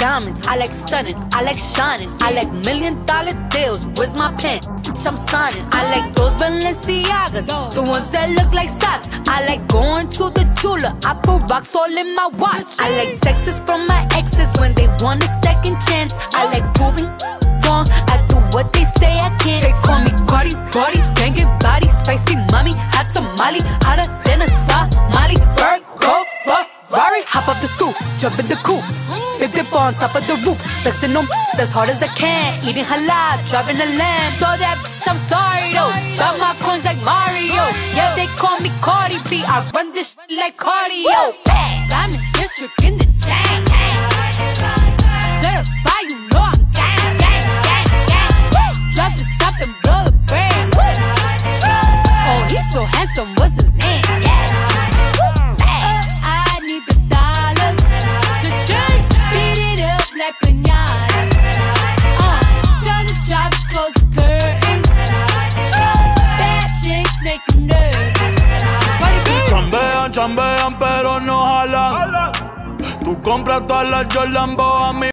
diamonds, I like stunning, I like shining, I like $1,000,000 deals. Where's my pen? I'm signing. I like those Balenciagas, the ones that look like socks. I like going to the Tula, I put rocks all in my watch. I like texts from my exes when they want a second chance. I like proving wrong, I do what they say I can't. They call me Cardi, Cardi, banging body, spicy mommy, hot tamale, hotter than a Somali. Virgo, Ferrari, hop up the stoop, jump in the coupe, big dip on top of the roof, flexing them as hard as I can, eating halal, driving a lamb. So that bitch, I'm sorry though, got my coins like Mario. Yeah, they call me Cardi B, I run this shit like cardio. I'm in district in the chain, certified, you know I'm gang, gang, gang, gang. Drop the top and blow the brand. Oh, he's so handsome, what's his name? I need the dollars to change, beat it up like piñata. Tell the job to close the curtains. That chick make you nervous. Chambean, chambean, pero no jalan. Tú compras todas las Jordan, a mí